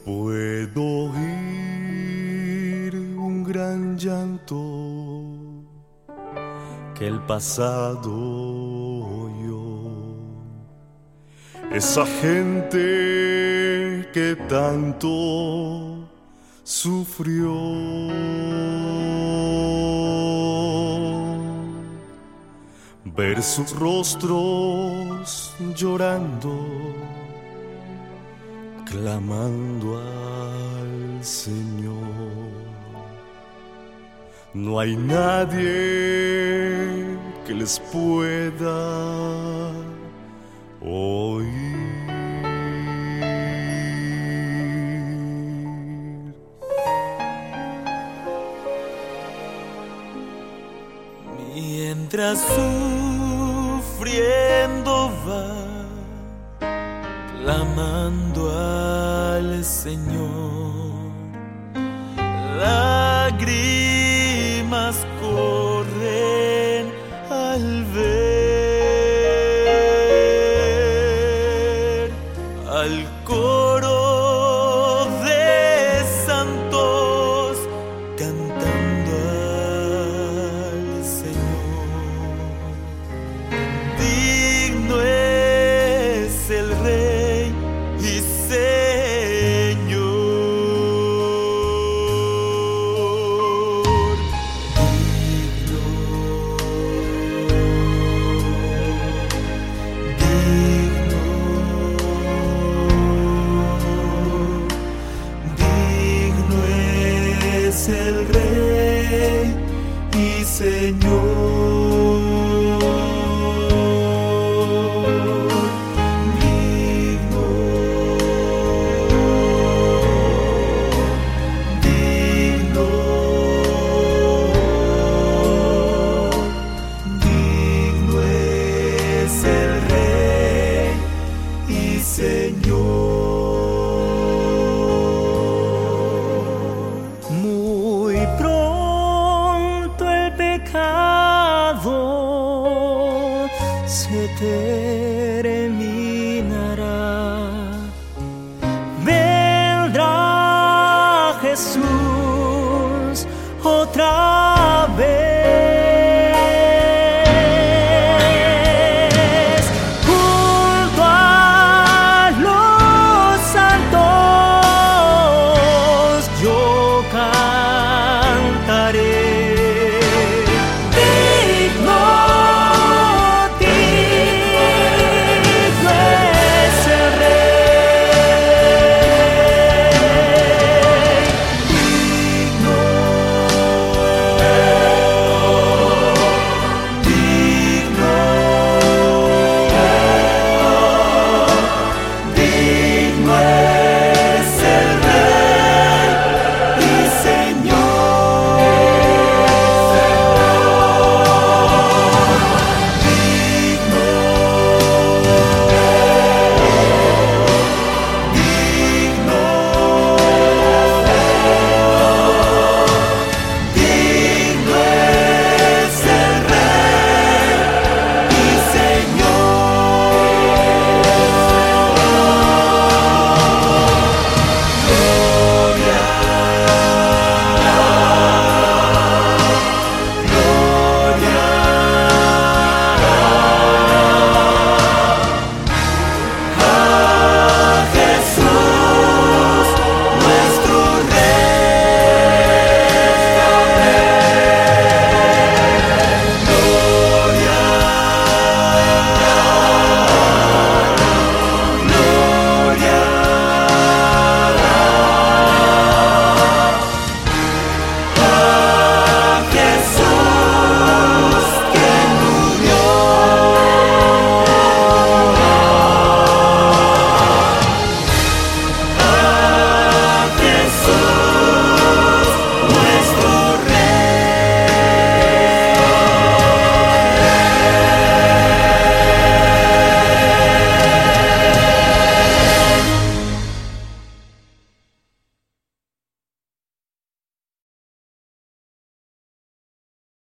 Puedo oír un gran llanto que el pasado oyó. Esa gente que tanto sufrió. Ver sus rostros llorando, clamando al Señor. No hay nadie que les pueda oír. Mientras sufriendo va, clamando al Señor, lágrimas corren al ver al coro de santos cantando al Señor. Digno es el Rey y Señor. Digno es el Rey y Señor. Muy pronto el pecado se te